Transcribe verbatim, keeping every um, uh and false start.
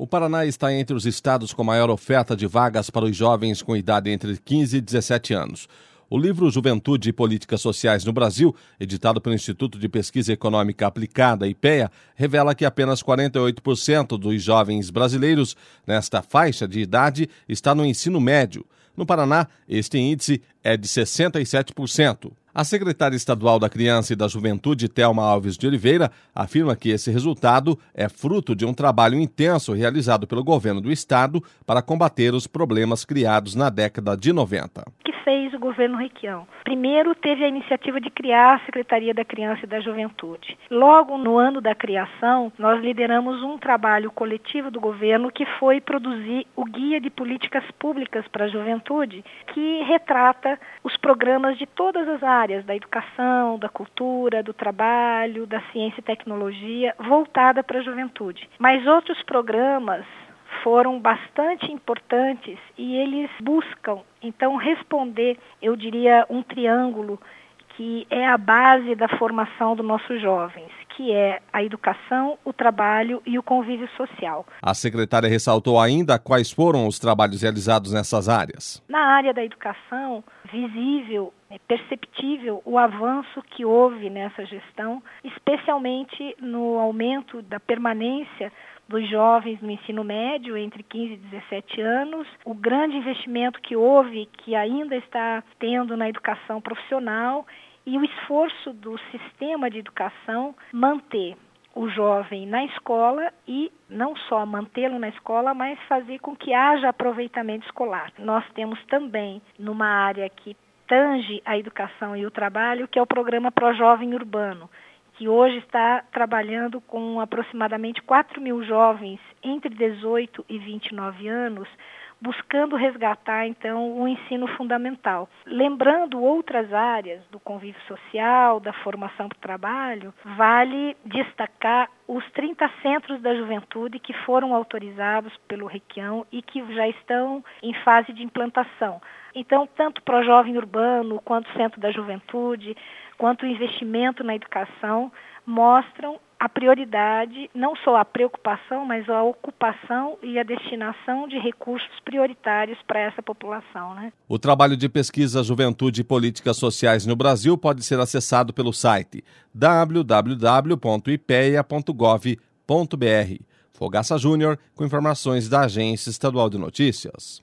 O Paraná está entre os estados com maior oferta de vagas para os jovens com idade entre quinze e dezessete anos. O livro Juventude e Políticas Sociais no Brasil, editado pelo Instituto de Pesquisa Econômica Aplicada, I P E A, revela que apenas quarenta e oito por cento dos jovens brasileiros nesta faixa de idade está no ensino médio. No Paraná, este índice é de sessenta e sete por cento. A secretária estadual da Criança e da Juventude, Thelma Alves de Oliveira, afirma que esse resultado é fruto de um trabalho intenso realizado pelo governo do estado para combater os problemas criados na década de noventa. O que fez o governo Requião? Primeiro, teve a iniciativa de criar a Secretaria da Criança e da Juventude. Logo no ano da criação, nós lideramos um trabalho coletivo do governo que foi produzir o Guia de Políticas Públicas para a Juventude, que retrata os programas de todas as áreas, da educação, da cultura, do trabalho, da ciência e tecnologia, voltada para a juventude. Mas outros programas foram bastante importantes e eles buscam, então, responder, eu diria, um triângulo que é a base da formação dos nossos jovens, que é a educação, o trabalho e o convívio social. A secretária ressaltou ainda quais foram os trabalhos realizados nessas áreas. Na área da educação, visível, é perceptível o avanço que houve nessa gestão, especialmente no aumento da permanência dos jovens no ensino médio entre quinze e dezessete anos, o grande investimento que houve, que ainda está tendo na educação profissional e o esforço do sistema de educação manter o jovem na escola e não só mantê-lo na escola, mas fazer com que haja aproveitamento escolar. Nós temos também, numa área que tange a educação e o trabalho, que é o programa Projovem Urbano, que hoje está trabalhando com aproximadamente quatro mil jovens entre dezoito e vinte e nove anos, buscando resgatar, então, o ensino fundamental. Lembrando outras áreas do convívio social, da formação para o trabalho, vale destacar os trinta centros da juventude que foram autorizados pelo Requião e que já estão em fase de implantação. Então, tanto o Projovem Urbano, quanto o Centro da Juventude, quanto o investimento na educação, mostram a prioridade, não só a preocupação, mas a ocupação e a destinação de recursos prioritários para essa população, né? O trabalho de pesquisa Juventude e Políticas Sociais no Brasil pode ser acessado pelo site w w w ponto i p e a ponto gov ponto b r. Fogaça Júnior, com informações da Agência Estadual de Notícias.